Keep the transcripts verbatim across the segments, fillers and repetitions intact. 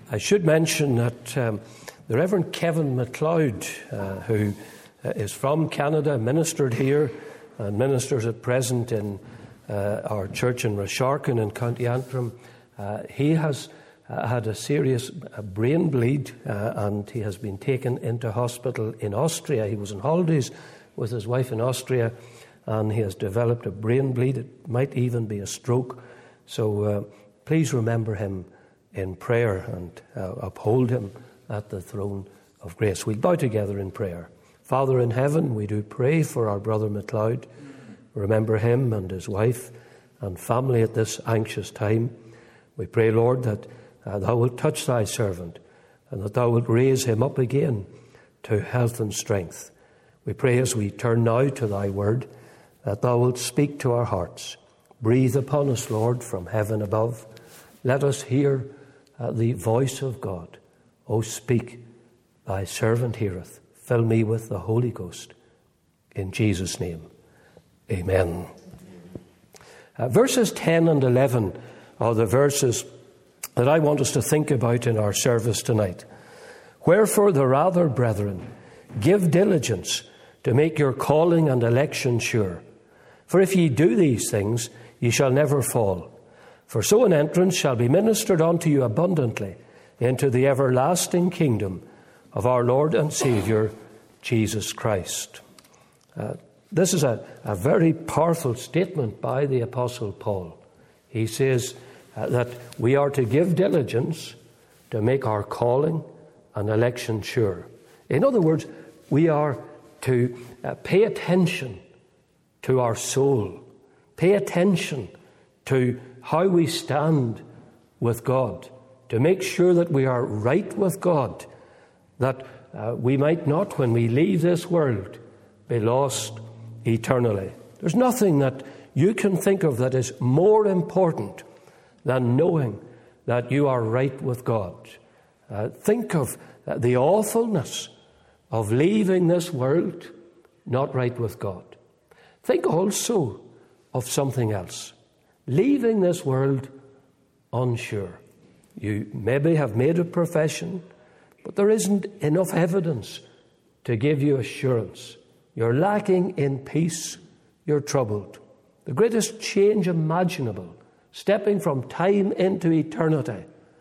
I should mention that um, the Reverend Kevin MacLeod, uh, who uh, is from Canada, ministered here and ministers at present in uh, our church in Rasharkin in County Antrim. Uh, he has uh, had a serious uh, brain bleed uh, and he has been taken into hospital in Austria. He was on holidays with his wife in Austria and he has developed a brain bleed. It might even be a stroke. So uh, please remember him in prayer and uh, uphold him at the throne of grace. We'll bow together in prayer. Father in heaven, we do pray for our brother MacLeod. Remember him and his wife and family at this anxious time. We pray, Lord, that uh, thou wilt touch thy servant and that thou wilt raise him up again to health and strength. We pray as we turn now to thy word that thou wilt speak to our hearts. Breathe upon us, Lord, from heaven above. Let us hear uh, the voice of God. O speak, thy servant heareth. Fill me with the Holy Ghost. In Jesus' name, amen. Uh, verses ten and eleven are the verses that I want us to think about in our service tonight. Wherefore the rather, brethren, give diligence to make your calling and election sure. For if ye do these things, ye shall never fall. For so an entrance shall be ministered unto you abundantly into the everlasting kingdom of our Lord and Saviour, Jesus Christ. Uh, this is a, a very powerful statement by the Apostle Paul. He says uh, that we are to give diligence to make our calling and election sure. In other words, we are to uh, pay attention to our soul, pay attention to how we stand with God, to make sure that we are right with God, that uh, we might not, when we leave this world, be lost eternally. There's nothing that you can think of that is more important than knowing that you are right with God. Uh, think of uh, the awfulness of leaving this world not right with God. Think also of something else. Leaving this world unsure. You maybe have made a profession, but there isn't enough evidence to give you assurance. You're lacking in peace. You're troubled. The greatest change imaginable, stepping from time into eternity,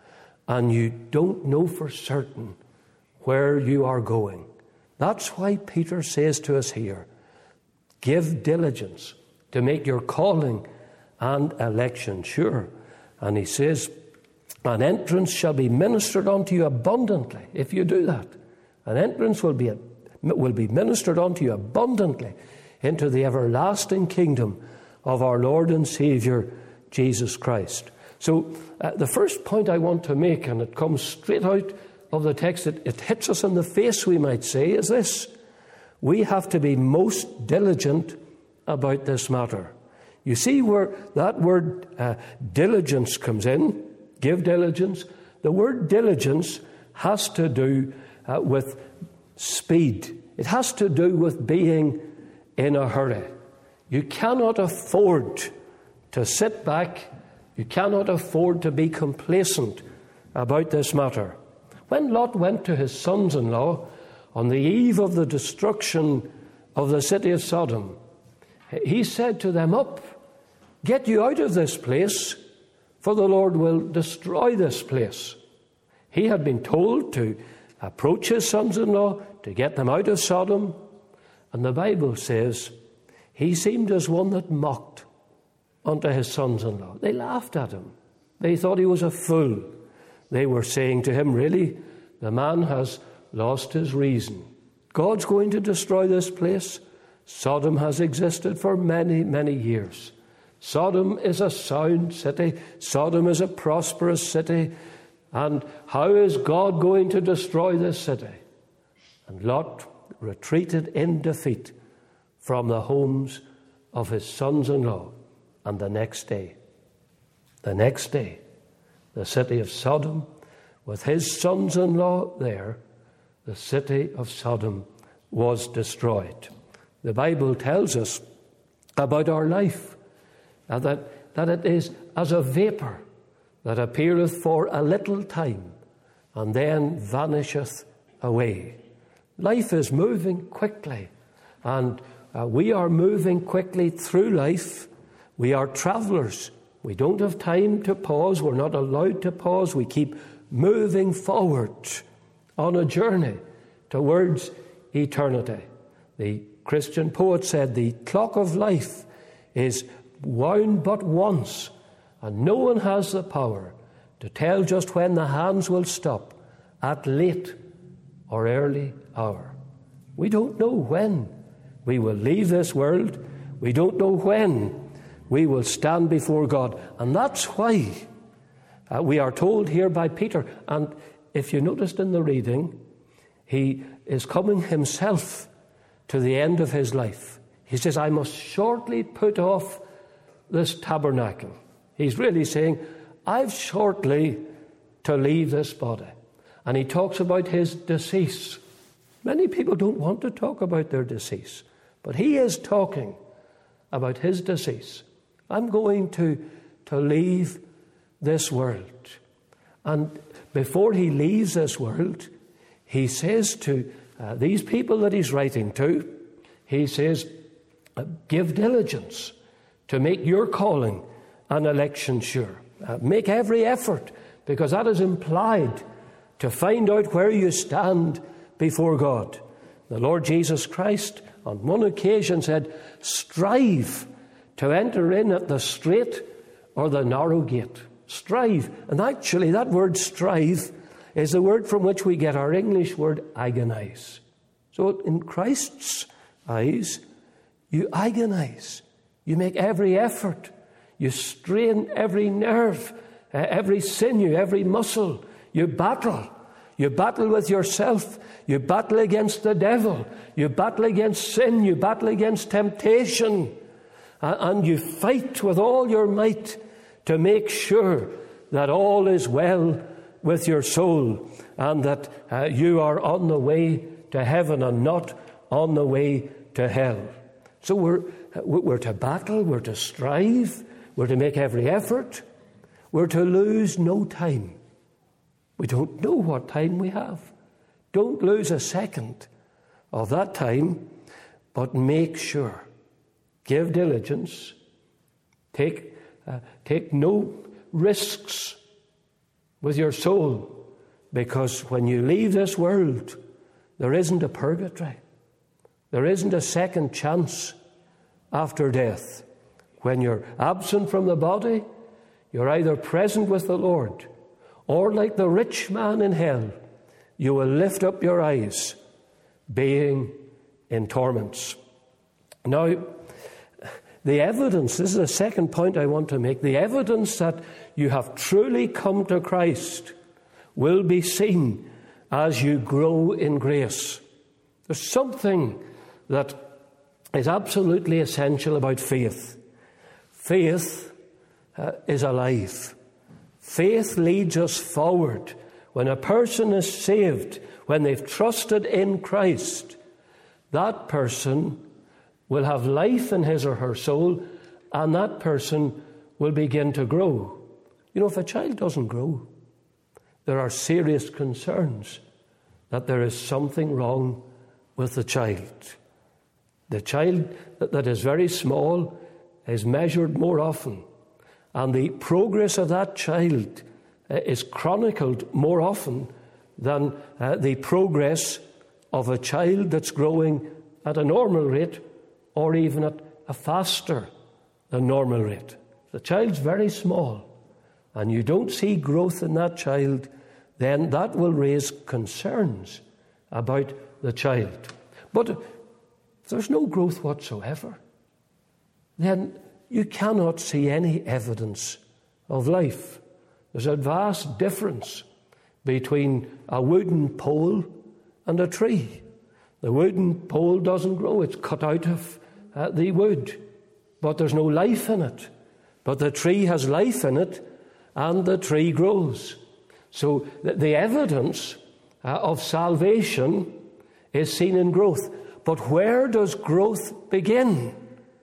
and you don't know for certain where you are going. That's why Peter says to us here, give diligence to make your calling and election sure. And he says, an entrance shall be ministered unto you abundantly. If you do that, an entrance will be, will be ministered unto you abundantly into the everlasting kingdom of our Lord and Saviour, Jesus Christ. So uh, the first point I want to make, and it comes straight out of the text, it, it hits us in the face, we might say, is this. We have to be most diligent about this matter. You see where that word uh, diligence comes in, give diligence. The word diligence has to do uh, with speed. It has to do with being in a hurry. You cannot afford to sit back. You cannot afford to be complacent about this matter. When Lot went to his sons-in-law on the eve of the destruction of the city of Sodom, he said to them, up, get you out of this place, for the Lord will destroy this place. He had been told to approach his sons-in-law to get them out of Sodom, and the Bible says he seemed as one that mocked unto his sons-in-law. They laughed at him. They thought he was a fool. They were saying to him, really, the man has lost his reason. God's going to destroy this place. Sodom has existed for many, many years. Sodom is a sound city. Sodom is a prosperous city. And how is God going to destroy this city? And Lot retreated in defeat from the homes of his sons-in-law. And the next day, the next day, the city of Sodom, with his sons-in-law there, the city of Sodom was destroyed. The Bible tells us about our life, uh, that, that it is as a vapour that appeareth for a little time, and then vanisheth away. Life is moving quickly, and uh, we are moving quickly through life. We are travellers. We don't have time to pause. We're not allowed to pause. We keep moving forward on a journey towards eternity. The Christian poet said, the clock of life is wound but once, and no one has the power to tell just when the hands will stop at late or early hour. We don't know when we will leave this world. We don't know when we will stand before God. And that's why uh, we are told here by Peter, and if you noticed in the reading, he is coming himself to the end of his life. He says, I must shortly put off this tabernacle. He's really saying, I've shortly to leave this body. And he talks about his decease. Many people don't want to talk about their decease, but he is talking about his decease. I'm going to, to leave this world. And before he leaves this world, he says to uh, these people that he's writing to, he says, give diligence to make your calling and election sure. Uh, make every effort, because that is implied, to find out where you stand before God. The Lord Jesus Christ on one occasion said, strive to enter in at the straight or the narrow gate. Strive. And actually that word strive is the word from which we get our English word agonize. So in Christ's eyes, you agonize. You make every effort. You strain every nerve, every sinew, every muscle. You battle. You battle with yourself. You battle against the devil. You battle against sin. You battle against temptation. And you fight with all your might to make sure that all is well with your soul, and that uh, you are on the way to heaven and not on the way to hell. So we're, we're to battle, we're to strive, we're to make every effort, we're to lose no time. We don't know what time we have. Don't lose a second of that time, but make sure. Give diligence. Take, uh, take no risks with your soul, because when you leave this world, there isn't a purgatory. There isn't a second chance after death. When you're absent from the body, you're either present with the Lord, or like the rich man in hell, you will lift up your eyes, being in torments. Now, the evidence, this is the second point I want to make, the evidence that you have truly come to Christ will be seen as you grow in grace. There's something that is absolutely essential about faith. Faith uh, is alive. Faith leads us forward. When a person is saved, when they've trusted in Christ, that person will have life in his or her soul, and that person will begin to grow. You know, if a child doesn't grow, there are serious concerns that there is something wrong with the child. The child that is very small is measured more often, and the progress of that child is chronicled more often than uh, the progress of a child that's growing at a normal rate, or even at a faster than normal rate. The child's very small, and you don't see growth in that child, then that will raise concerns about the child. But if there's no growth whatsoever, then you cannot see any evidence of life. There's a vast difference between a wooden pole and a tree. The wooden pole doesn't grow, it's cut out of uh, the wood, but there's no life in it. But the tree has life in it, and the tree grows. So the, the evidence uh, of salvation is seen in growth. But where does growth begin?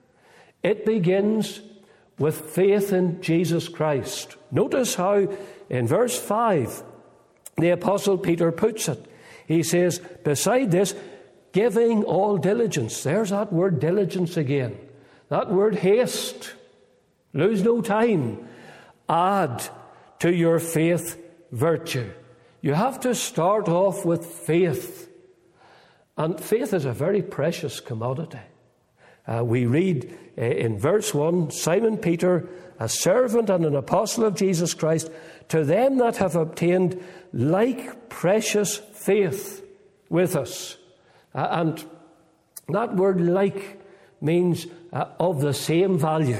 It begins with faith in Jesus Christ. Notice how in verse five the Apostle Peter puts it. He says, beside this, giving all diligence. There's that word diligence again. That word haste. Lose no time. Add to your faith virtue. You have to start off with faith. And faith is a very precious commodity. Uh, we read uh, in verse one, Simon Peter, a servant and an apostle of Jesus Christ, to them that have obtained like precious faith with us. Uh, and that word like means uh, of the same value.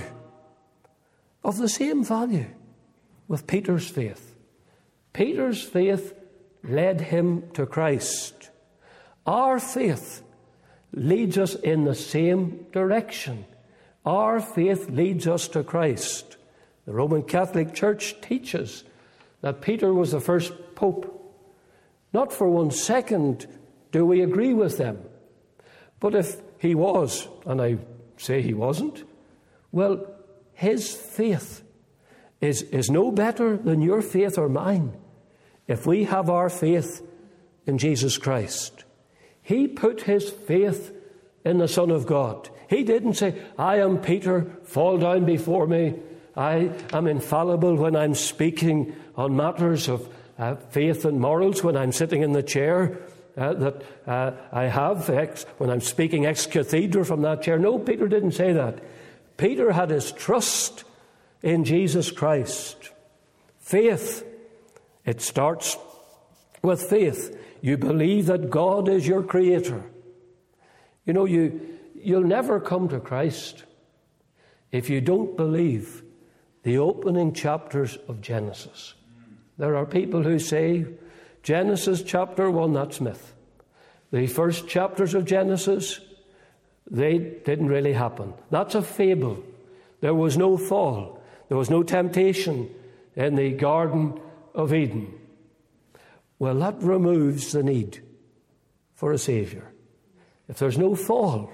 Of the same value with Peter's faith. Peter's faith led him to Christ. Our faith leads us in the same direction. Our faith leads us to Christ. The Roman Catholic Church teaches that Peter was the first pope. Not for one second do we agree with them. But if he was, and I say he wasn't, well, his faith is, is no better than your faith or mine if we have our faith in Jesus Christ. He put his faith in the Son of God. He didn't say, I am Peter, fall down before me. I am infallible when I'm speaking on matters of uh, faith and morals, when I'm sitting in the chair uh, that uh, I have, ex- when I'm speaking ex cathedra from that chair. No, Peter didn't say that. Peter had his trust in Jesus Christ. Faith, it starts with faith. You believe that God is your creator. You know, you, you'll never come to Christ if you don't believe the opening chapters of Genesis. There are people who say, Genesis chapter one, that's myth. The first chapters of Genesis, they didn't really happen. That's a fable. There was no fall. There was no temptation in the Garden of Eden. Well, that removes the need for a Saviour. If there's no fall,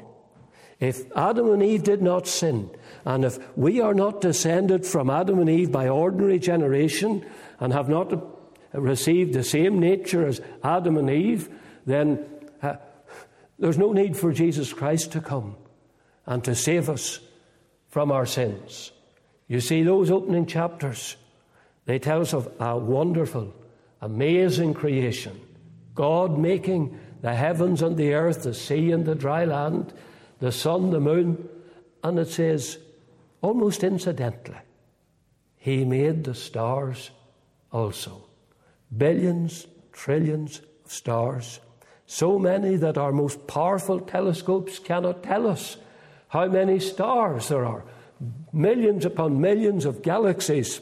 if Adam and Eve did not sin, and if we are not descended from Adam and Eve by ordinary generation and have not received the same nature as Adam and Eve, then uh, there's no need for Jesus Christ to come and to save us from our sins. You see, those opening chapters, they tell us of a wonderful, amazing creation. God making the heavens and the earth, the sea and the dry land, the sun, the moon. And it says, almost incidentally, He made the stars also. Billions, trillions of stars. So many that our most powerful telescopes cannot tell us how many stars there are. Millions upon millions of galaxies.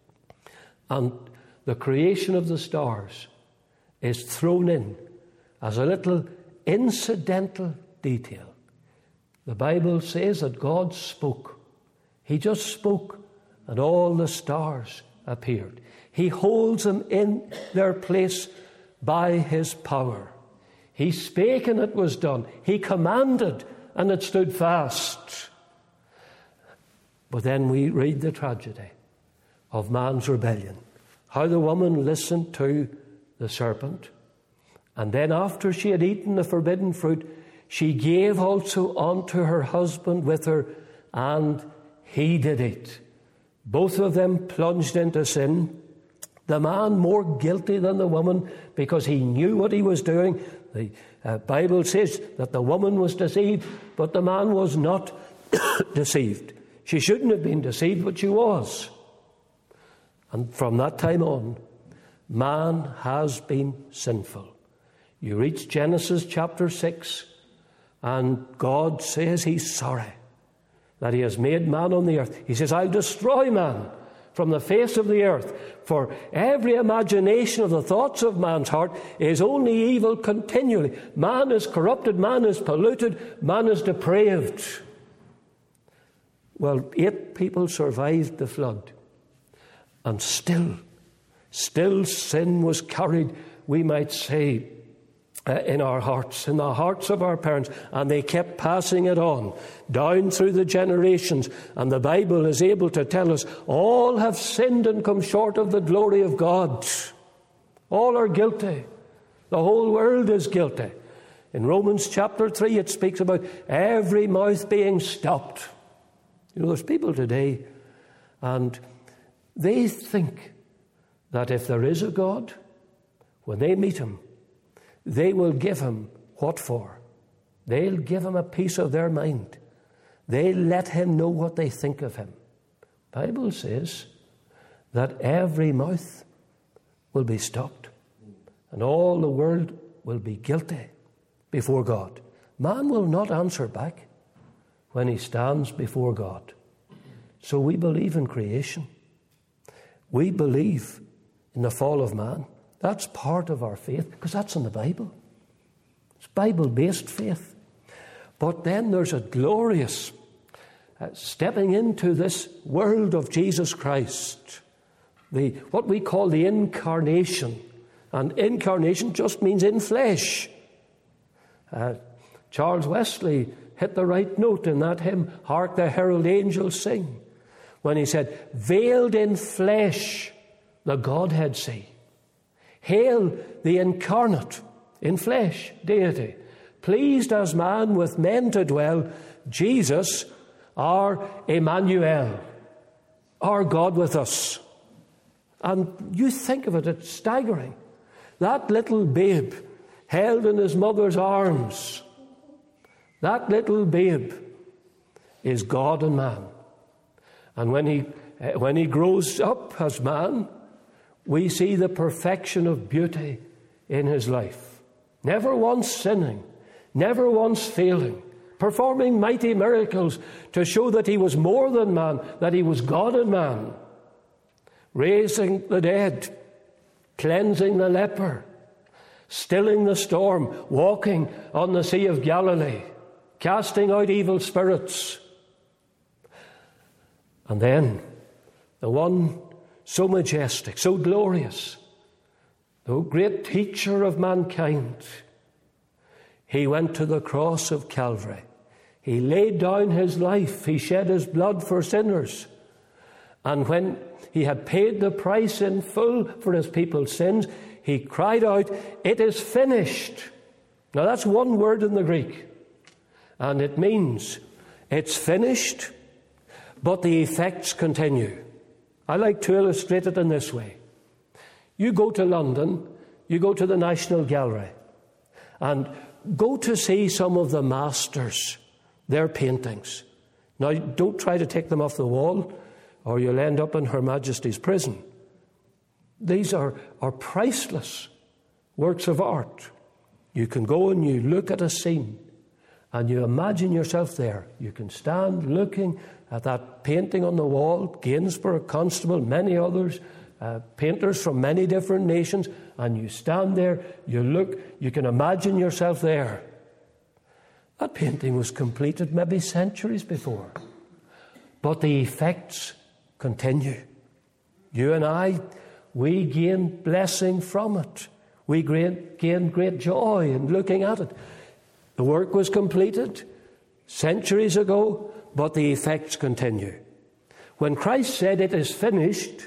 And the creation of the stars is thrown in as a little incidental detail. The Bible says that God spoke. He just spoke, and all the stars appeared. He holds them in their place by His power. He spake, and it was done. He commanded, and it stood fast. But then we read the tragedy of man's rebellion. How the woman listened to the serpent. And then after she had eaten the forbidden fruit, she gave also unto her husband with her, and he did eat. Both of them plunged into sin. The man more guilty than the woman because he knew what he was doing. The uh, Bible says that the woman was deceived, but the man was not deceived. She shouldn't have been deceived, but she was. And from that time on, man has been sinful. You reach Genesis chapter six, and God says He's sorry that He has made man on the earth. He says, I'll destroy man from the face of the earth, for every imagination of the thoughts of man's heart is only evil continually. Man is corrupted, man is polluted, man is depraved. Well, eight people survived the flood. And still, still sin was carried, we might say, uh, in our hearts, in the hearts of our parents. And they kept passing it on, down through the generations. And the Bible is able to tell us, all have sinned and come short of the glory of God. All are guilty. The whole world is guilty. In Romans chapter three, it speaks about every mouth being stopped. You know, there's people today, and they think that if there is a God, when they meet him, they will give him what for? They'll give him a piece of their mind. They'll let him know what they think of him. The Bible says that every mouth will be stopped, and all the world will be guilty before God. Man will not answer back when he stands before God. So we believe in creation. We believe in the fall of man. That's part of our faith, because that's in the Bible. It's Bible-based faith. But then there's a glorious uh, stepping into this world of Jesus Christ, the what we call the incarnation. And incarnation just means in flesh. Uh, Charles Wesley hit the right note in that hymn, Hark the Herald Angels Sing, when he said, veiled in flesh the Godhead see. Hail the incarnate in flesh deity, pleased as man with men to dwell, Jesus, our Emmanuel, our God with us. And you think of it, it's staggering. That little babe held in his mother's arms, that little babe is God and man. And when he, when he grows up as man, we see the perfection of beauty in his life. Never once sinning, never once failing, performing mighty miracles to show that he was more than man, that he was God and man, raising the dead, cleansing the leper, stilling the storm, walking on the Sea of Galilee, casting out evil spirits. And then the one so majestic, so glorious, the great teacher of mankind, he went to the cross of Calvary. He laid down his life. He shed his blood for sinners. And when he had paid the price in full for his people's sins, he cried out, it is finished. Now that's one word in the Greek. And it means it's finished, but the effects continue. I like to illustrate it in this way. You go to London, you go to the National Gallery, and go to see some of the masters, their paintings. Now, don't try to take them off the wall, or you'll end up in Her Majesty's prison. These are, are priceless works of art. You can go and you look at a scene, and you imagine yourself there. You can stand looking at that painting on the wall, Gainsborough, Constable, many others, uh, painters from many different nations, and you stand there, you look, you can imagine yourself there. That painting was completed maybe centuries before, but the effects continue. You and I, we gain blessing from it. We gain great joy in looking at it. The work was completed centuries ago, but the effects continue. When Christ said it is finished,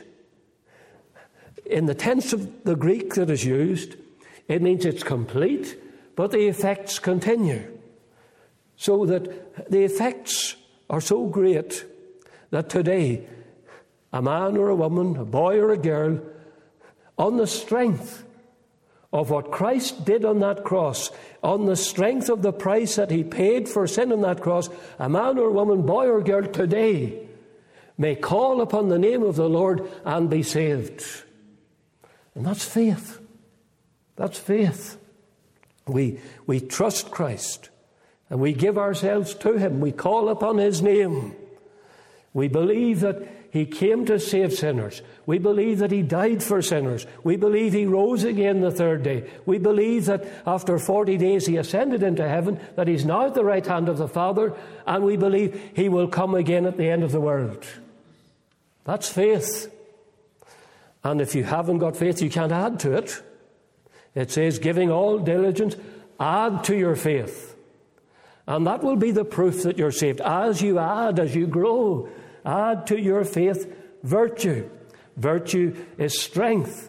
in the tense of the Greek that is used, it means it's complete, but the effects continue. So that the effects are so great that today, a man or a woman, a boy or a girl, on the strength of what Christ did on that cross, on the strength of the price that he paid for sin on that cross, a man or woman, boy or girl today may call upon the name of the Lord and be saved. And that's faith. That's faith. We, we trust Christ and we give ourselves to him. We call upon his name. We believe that he came to save sinners. We believe that he died for sinners. We believe he rose again the third day. We believe that after forty days he ascended into heaven, that he's now at the right hand of the Father, and we believe he will come again at the end of the world. That's faith. And if you haven't got faith, you can't add to it. It says, giving all diligence, add to your faith. And that will be the proof that you're saved. As you add, as you grow, add to your faith virtue. Virtue is strength.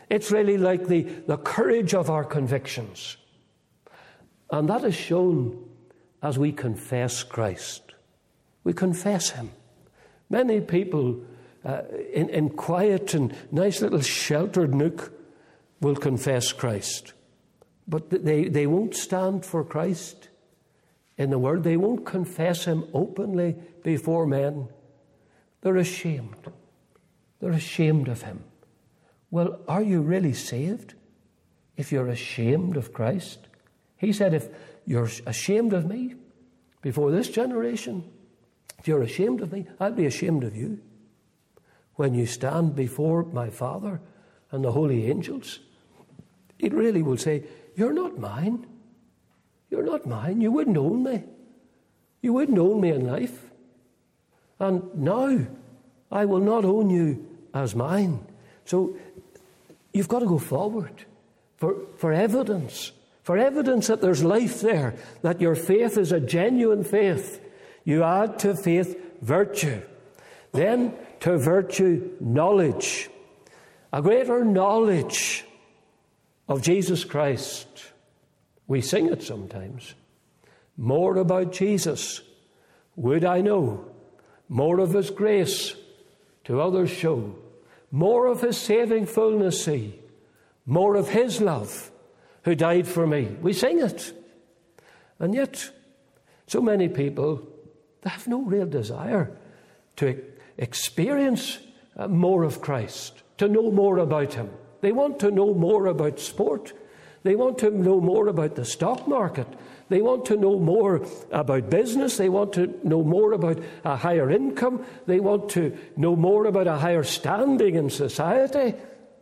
It's really like the, the courage of our convictions. And that is shown as we confess Christ. We confess him. Many people uh, in, in quiet and nice little sheltered nook will confess Christ. But they, they won't stand for Christ in the Word. They won't confess him openly before men. They're ashamed. They're ashamed of him. Well, are you really saved if you're ashamed of Christ? He said, if you're ashamed of me before this generation, if you're ashamed of me, I'll be ashamed of you when you stand before my Father and the holy angels. He really will say, you're not mine. You're not mine. You wouldn't own me. You wouldn't own me in life. And now I will not own you as mine. So you've got to go forward for, for evidence. For evidence that there's life there, that your faith is a genuine faith. You add to faith virtue. Then to virtue knowledge. A greater knowledge of Jesus Christ. We sing it sometimes. More about Jesus would I know. More of his grace to others show. More of his saving fullness see. More of his love who died for me. We sing it. And yet, so many people, they have no real desire to experience more of Christ, to know more about him. They want to know more about sport. They want to know more about the stock market. They want to know more about business. They want to know more about a higher income. They want to know more about a higher standing in society.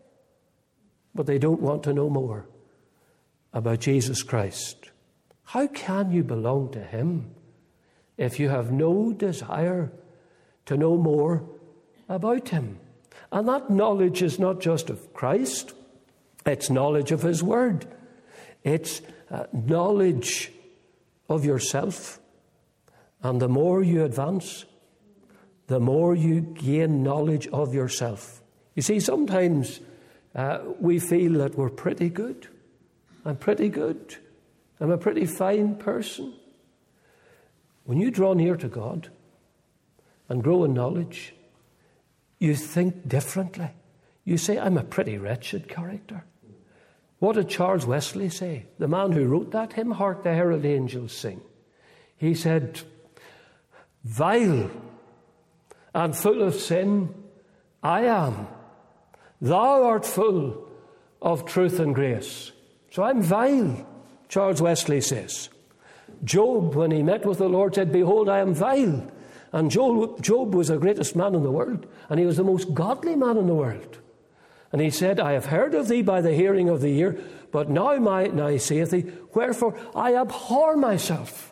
But they don't want to know more about Jesus Christ. How can you belong to him if you have no desire to know more about him? And that knowledge is not just of Christ, it's knowledge of his word. It's uh, knowledge of yourself. And the more you advance, the more you gain knowledge of yourself. You see, sometimes uh, we feel that we're pretty good. I'm pretty good. I'm a pretty fine person. When you draw near to God and grow in knowledge, you think differently. You say, I'm a pretty wretched character. What did Charles Wesley say? The man who wrote that hymn, Hark the Herald Angels Sing. He said, vile and full of sin I am. Thou art full of truth and grace. So I'm vile, Charles Wesley says. Job, when he met with the Lord, said, behold, I am vile. And Job, Job was the greatest man in the world, and he was the most godly man in the world. And he said, I have heard of thee by the hearing of the ear, but now, my, now saith he, wherefore I abhor myself.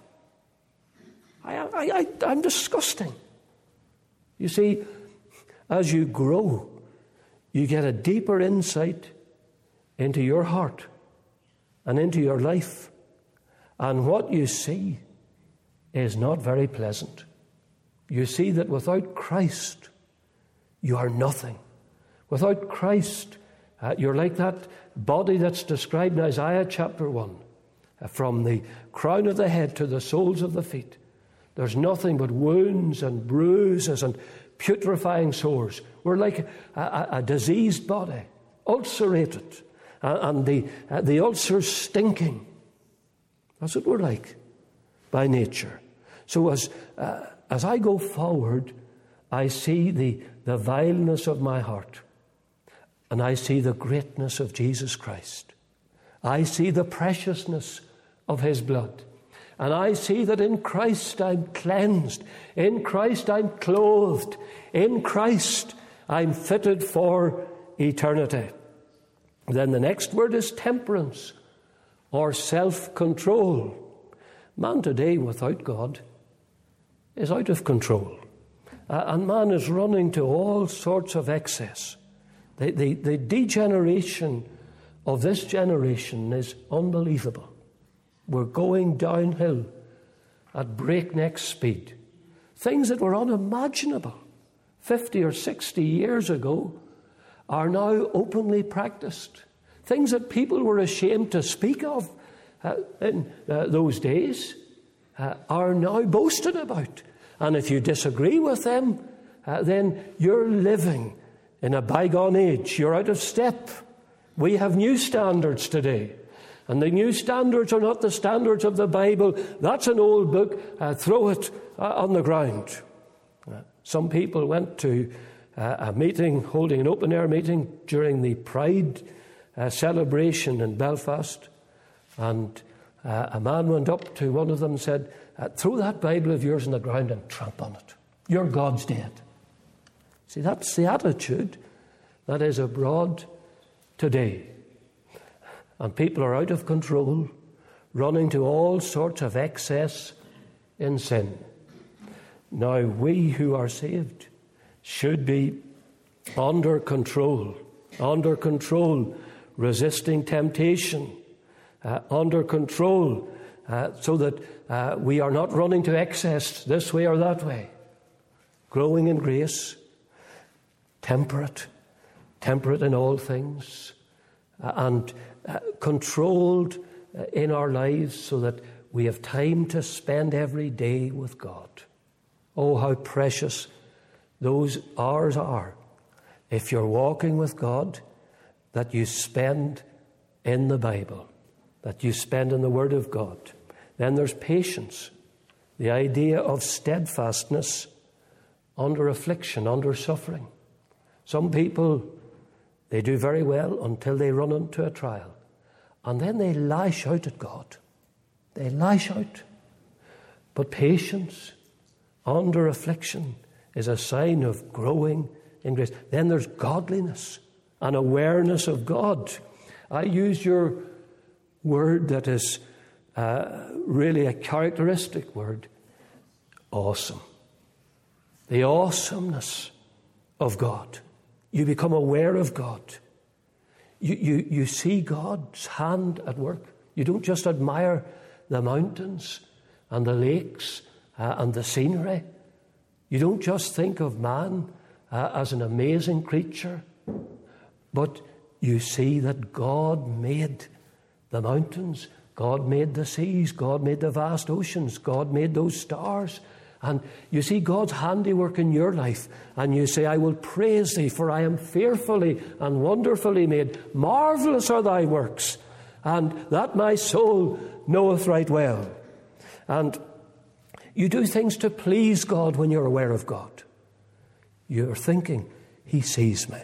I, I, I, I'm disgusting. You see, as you grow, you get a deeper insight into your heart and into your life. And what you see is not very pleasant. You see that without Christ, you are nothing. Without Christ, uh, you're like that body that's described in Isaiah chapter one. Uh, from the crown of the head to the soles of the feet, there's nothing but wounds and bruises and putrefying sores. We're like a, a, a diseased body, ulcerated, uh, and the, uh, the ulcers stinking. That's what we're like by nature. So as, uh, as I go forward, I see the, the vileness of my heart. And I see the greatness of Jesus Christ. I see the preciousness of his blood. And I see that in Christ I'm cleansed. In Christ I'm clothed. In Christ I'm fitted for eternity. Then the next word is temperance or self-control. Man today without God is out of control. Uh, and man is running to all sorts of excess. The, the, the degeneration of this generation is unbelievable. We're going downhill at breakneck speed. Things that were unimaginable fifty or sixty years ago are now openly practiced. Things that people were ashamed to speak of uh, in uh, those days uh, are now boasted about. And if you disagree with them, uh, then you're living in a bygone age. You're out of step. We have new standards today. And the new standards are not the standards of the Bible. That's an old book. Uh, throw it uh, on the ground. Uh, some people went to uh, a meeting, holding an open-air meeting during the Pride uh, celebration in Belfast. And uh, a man went up to one of them and said, uh, throw that Bible of yours on the ground and tramp on it. Your God's dead. See, that's the attitude that is abroad today. And people are out of control, running to all sorts of excess in sin. Now, we who are saved should be under control, under control, resisting temptation, uh, under control, uh, so that uh, we are not running to excess this way or that way. Growing in grace, temperate, temperate in all things, uh, and Uh, controlled uh, in our lives so that we have time to spend every day with God. Oh, how precious those hours are, if you're walking with God, that you spend in the Bible, that you spend in the Word of God. Then there's patience, the idea of steadfastness under affliction, under suffering. Some people, they do very well until they run into a trial. And then they lash out at God. They lash out. But patience under affliction is a sign of growing in grace. Then there's godliness, an awareness of God. I use your word that is uh, really a characteristic word. Awesome. The awesomeness of God. You become aware of God. You, you, you see God's hand at work. You don't just admire the mountains and the lakes uh, and the scenery. You don't just think of man uh, as an amazing creature, but you see that God made the mountains, God made the seas, God made the vast oceans, God made those stars. And you see God's handiwork in your life, and you say, I will praise thee, for I am fearfully and wonderfully made. Marvelous are thy works, and that my soul knoweth right well. And you do things to please God when you're aware of God. You're thinking, he sees me.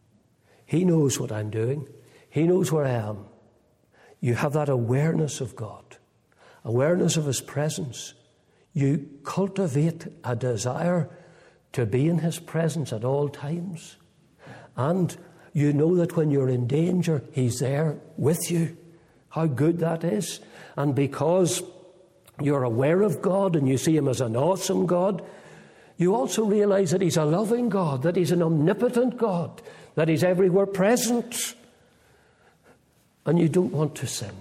He knows what I'm doing. He knows where I am. You have that awareness of God, awareness of his presence. You cultivate a desire to be in his presence at all times. And you know that when you're in danger, he's there with you. How good that is. And because you're aware of God and you see him as an awesome God, you also realize that he's a loving God, that he's an omnipotent God, that he's everywhere present. And you don't want to sin.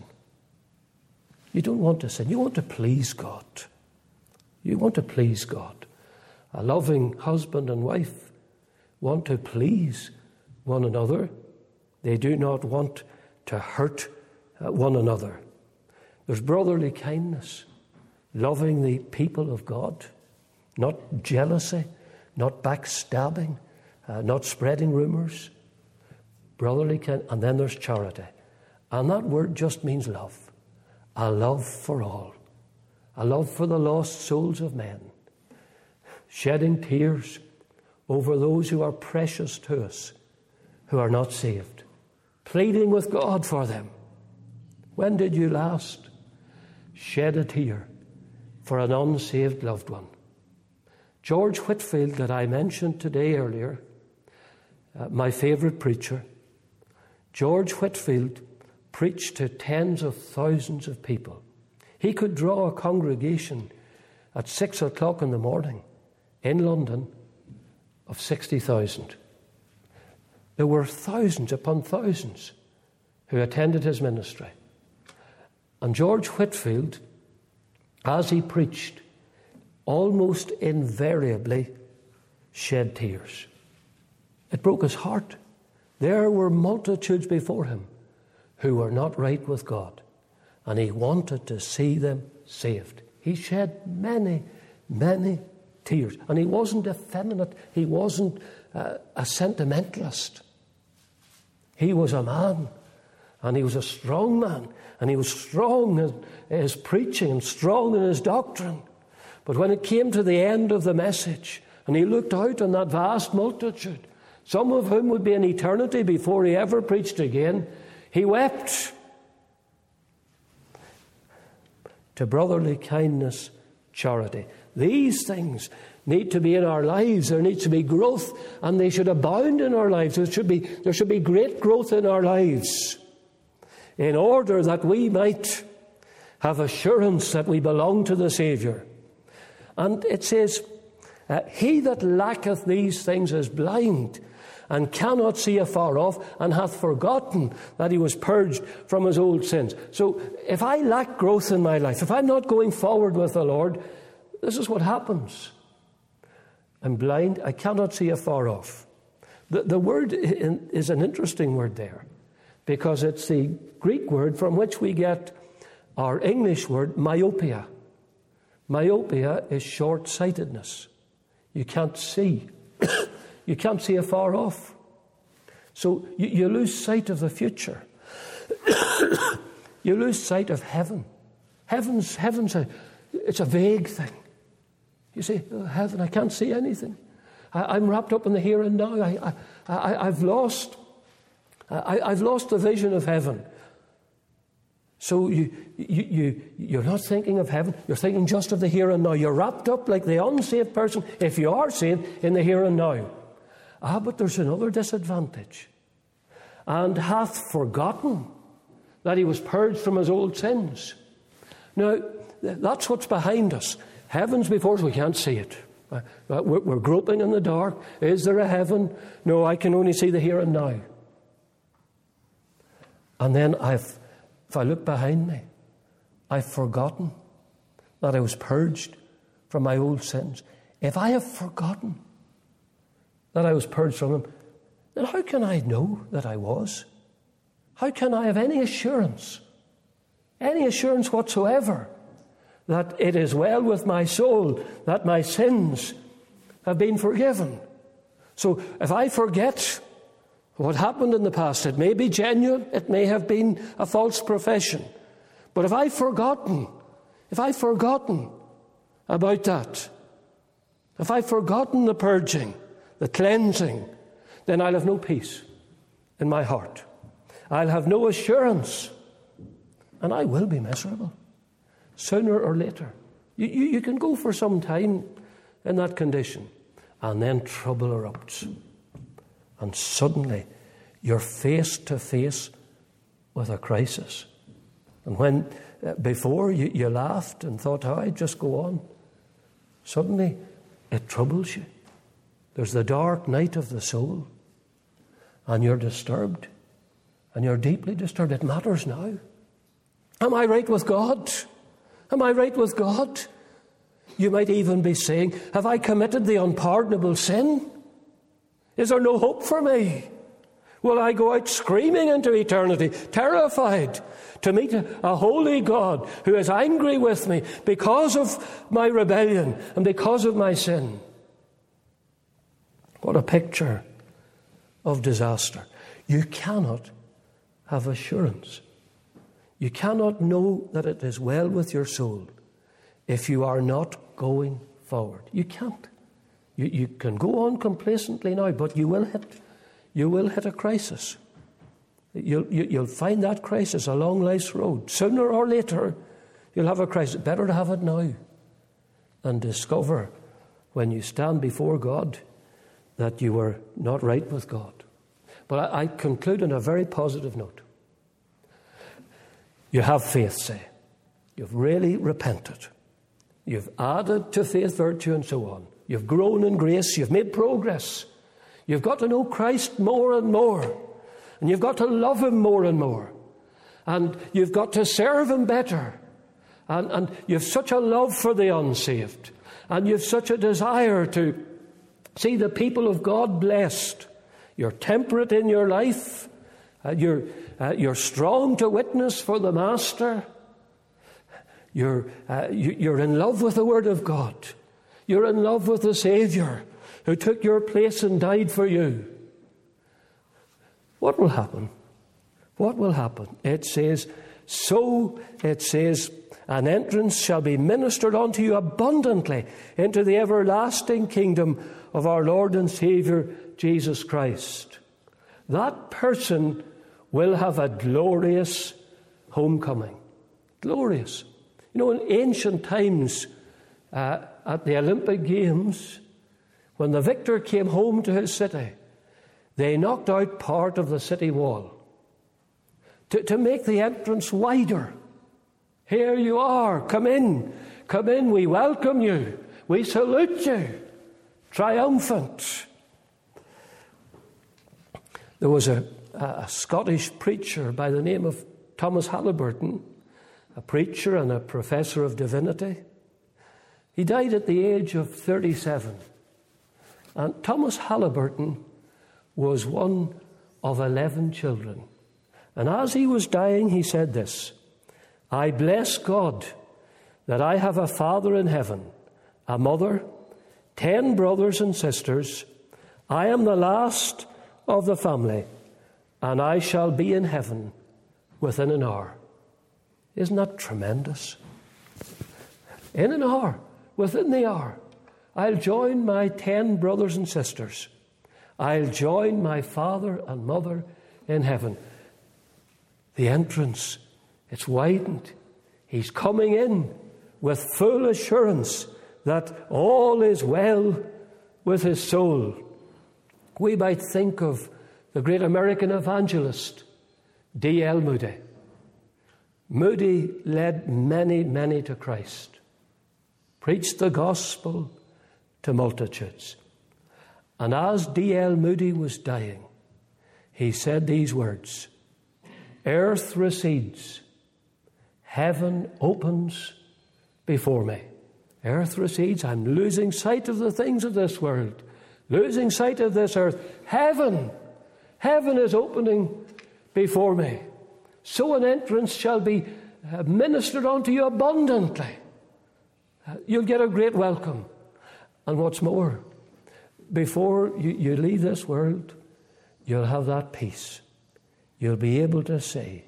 You don't want to sin. You want to please God. You want to please God. A loving husband and wife want to please one another. They do not want to hurt one another. There's brotherly kindness, loving the people of God, not jealousy, not backstabbing, uh, not spreading rumours. Brotherly kindness, and then there's charity. And that word just means love. A love for all. A love for the lost souls of men, shedding tears over those who are precious to us, who are not saved, pleading with God for them. When did you last shed a tear for an unsaved loved one? George Whitefield, that I mentioned today earlier, uh, my favourite preacher, George Whitefield preached to tens of thousands of people. He could draw a congregation at six o'clock in the morning in London of sixty thousand. There were thousands upon thousands who attended his ministry. And George Whitefield, as he preached, almost invariably shed tears. It broke his heart There were multitudes before him who were not right with God, and he wanted to see them saved. He shed many, many tears. And he wasn't effeminate. He wasn't uh, a sentimentalist. He was a man, and he was a strong man, and he was strong in his preaching and strong in his doctrine. But when it came to the end of the message, and he looked out on that vast multitude, some of whom would be in eternity before he ever preached again, he wept. To brotherly kindness, charity. These things need to be in our lives. There needs to be growth, and they should abound in our lives. There should be, there should be great growth in our lives, in order that we might have assurance that we belong to the Saviour. And it says, uh, he that lacketh these things is blind, and cannot see afar off, and hath forgotten that he was purged from his old sins. So if I lack growth in my life, if I'm not going forward with the Lord, this is what happens. I'm blind, I cannot see afar off. The, the word is an interesting word there, because it's the Greek word from which we get our English word myopia. Myopia is short-sightedness. You can't see. You can't see afar off. So you, you lose sight of the future. You lose sight of heaven. Heaven's, heaven's a, it's a vague thing. You say, oh, heaven, I can't see anything. I, I'm wrapped up in the here and now. I, I, I, I've lost, I, I've lost the vision of heaven. So you, you, you, you're not thinking of heaven. You're thinking just of the here and now. You're wrapped up like the unsaved person, if you are saved, in the here and now. Ah, but there's another disadvantage. And hath forgotten that he was purged from his old sins. Now, that's what's behind us. Heaven's before us, we can't see it. We're groping in the dark. Is there a heaven? No, I can only see the here and now. And then I've, if I look behind me, I've forgotten that I was purged from my old sins. If I have forgotten that I was purged from them, then how can I know that I was? How can I have any assurance, any assurance whatsoever, that it is well with my soul, that my sins have been forgiven? So if I forget what happened in the past, it may be genuine, it may have been a false profession, but if I've forgotten, if I've forgotten about that, if I've forgotten the purging, the cleansing, then I'll have no peace in my heart. I'll have no assurance, and I will be miserable sooner or later. You, you, you can go for some time in that condition, and then trouble erupts. And suddenly you're face to face with a crisis. And when uh, before you, you laughed and thought, oh, I'd just go on, suddenly it troubles you. There's the dark night of the soul, and you're disturbed, and you're deeply disturbed. It matters now. Am I right with God? Am I right with God? You might even be saying, have I committed the unpardonable sin? Is there no hope for me? Will I go out screaming into eternity, terrified to meet a, a holy God who is angry with me because of my rebellion and because of my sin? What a picture of disaster. You cannot have assurance. You cannot know that it is well with your soul if you are not going forward. You can't. You, you can go on complacently now, but you will hit, you will hit a crisis. You'll, you, you'll find that crisis along life's road. Sooner or later, you'll have a crisis. Better to have it now than discover when you stand before God that you were not right with God. But I, I conclude on a very positive note. You have faith, say. You've really repented. You've added to faith virtue and so on. You've grown in grace. You've made progress. You've got to know Christ more and more. And you've got to love him more and more. And you've got to serve him better. And, and you've such a love for the unsaved. And you've such a desire to see the people of God blessed. You're temperate in your life. Uh, you're, uh, you're strong to witness for the Master. You're, uh, you, you're in love with the Word of God. You're in love with the Saviour who took your place and died for you. What will happen? What will happen? It says, so it says, an entrance shall be ministered unto you abundantly into the everlasting kingdom of our Lord and Saviour, Jesus Christ. That person will have a glorious homecoming. Glorious. You know, in ancient times, uh, at the Olympic Games, when the victor came home to his city, they knocked out part of the city wall to, to make the entrance wider. Here you are, come in, come in, we welcome you, we salute you, triumphant. There was a, a Scottish preacher by the name of Thomas Halliburton, a preacher and a professor of divinity. He died at the age of thirty-seven. And Thomas Halliburton was one of eleven children. And as he was dying, he said this, I bless God that I have a father in heaven, a mother, ten brothers and sisters. I am the last of the family, and I shall be in heaven within an hour. Isn't that tremendous? In an hour, within the hour, I'll join my ten brothers and sisters. I'll join my father and mother in heaven. The entrance, it's widened. He's coming in with full assurance that all is well with his soul. We might think of the great American evangelist, D L Moody. Moody led many, many to Christ, preached the gospel to multitudes. And as D L Moody was dying, he said these words, earth recedes, heaven opens before me. Earth recedes, I'm losing sight of the things of this world, losing sight of this earth. Heaven, heaven is opening before me. So an entrance shall be ministered unto you abundantly. You'll get a great welcome. And what's more, before you, you leave this world, you'll have that peace. You'll be able to say,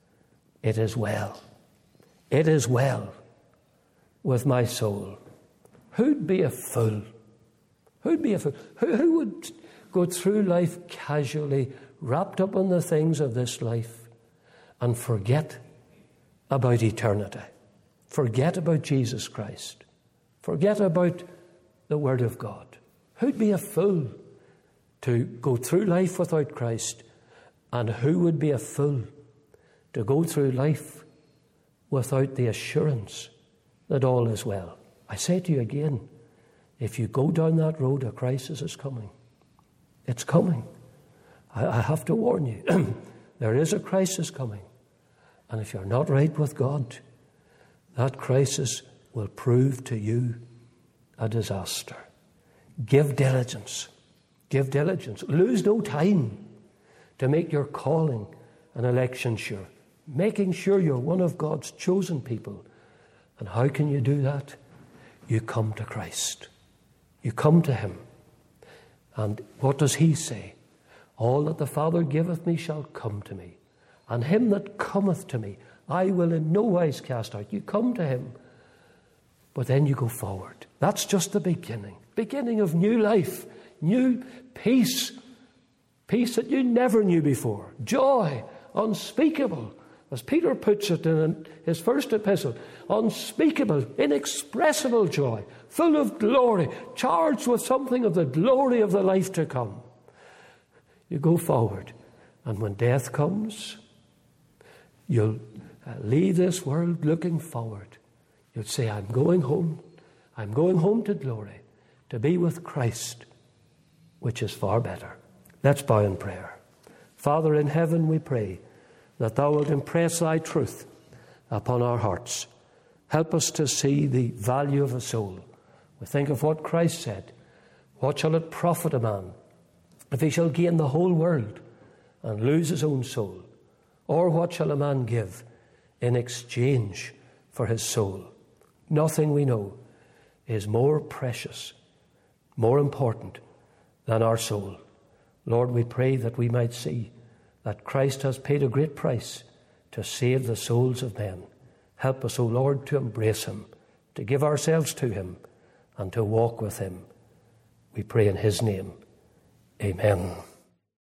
it is well. It is well with my soul. Who'd be a fool? Who'd be a fool? Who, who would go through life casually, wrapped up in the things of this life, and forget about eternity? Forget about Jesus Christ. Forget about the Word of God. Who'd be a fool to go through life without Christ? And who would be a fool to go through life without the assurance that all is well? I say to you again, if you go down that road, a crisis is coming. It's coming. I, I have to warn you, there is a crisis coming. And if you're not right with God, that crisis will prove to you a disaster. Give diligence. Give diligence. Lose no time to make your calling and election sure. Making sure you're one of God's chosen people. And how can you do that? You come to Christ. You come to Him. And what does He say? All that the Father giveth me shall come to me. And him that cometh to me, I will in no wise cast out. You come to Him. But then you go forward. That's just the beginning. Beginning of new life. New peace. Peace that you never knew before. Joy, unspeakable. As Peter puts it in his first epistle, unspeakable, inexpressible joy, full of glory, charged with something of the glory of the life to come. You go forward, and when death comes, you'll leave this world looking forward. You'll say, I'm going home. I'm going home to glory, to be with Christ, which is far better. Let's bow in prayer. Father in heaven, we pray that Thou wilt impress Thy truth upon our hearts. Help us to see the value of a soul. We think of what Christ said. What shall it profit a man If he shall gain the whole world and lose his own soul, or what shall a man give in exchange for his soul? Nothing, we know, is more precious, more important than our soul. Lord, we pray that we might see that Christ has paid a great price to save the souls of men. Help us, O Lord, to embrace him, to give ourselves to him, and to walk with him. We pray in his name. Amen.